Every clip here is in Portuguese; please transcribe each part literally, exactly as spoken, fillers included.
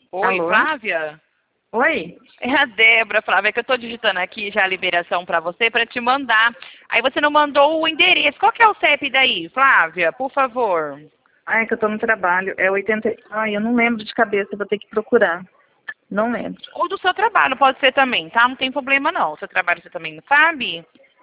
Oi, Alô? Flávia? Oi? É a Débora, Flávia, que eu tô digitando aqui já a liberação pra você, pra te mandar. Aí você não mandou o endereço. Qual que é o C E P daí, Flávia? Por favor. Ah, é que eu tô no trabalho. É oitenta. Ai, eu não lembro de cabeça, vou ter que procurar. Não lembro. Ou do seu trabalho, pode ser também, tá? Não tem problema não. O seu trabalho você também não sabe?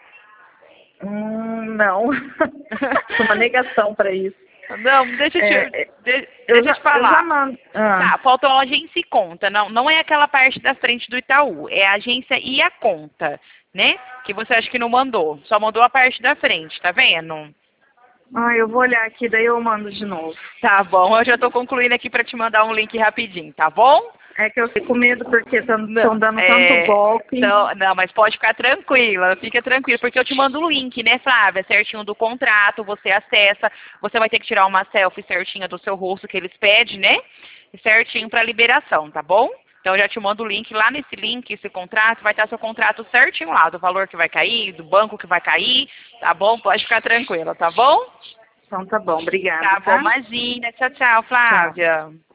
Hum, não. Sou uma negação pra isso. Não, deixa eu te, É, é, de- eu, deixa eu te já, eu já falar. mando. Ah, Tá, faltou a agência e conta. Não, não é aquela parte da frente do Itaú. É a agência e a conta, né? Que você acha que não mandou. Só mandou a parte da frente, tá vendo? ah, eu vou olhar aqui, daí eu mando de novo. Tá bom, eu já tô concluindo aqui pra te mandar um link rapidinho, tá bom? É que eu fico com medo porque Não, estão dando tanto é, golpe. não, não, mas pode ficar tranquila, fica tranquila, porque eu te mando o link, né, Flávia, certinho do contrato, você acessa, você vai ter que tirar uma selfie certinha do seu rosto que eles pedem, né, certinho para liberação, tá bom? Então eu já te mando o link, lá nesse link, esse contrato, vai estar seu contrato certinho lá, do valor que vai cair, do banco que vai cair, tá bom? Pode ficar tranquila, tá bom? Então tá bom, obrigada, Tá bom, tá? imagina, tchau, tchau, Tchau. Flávia.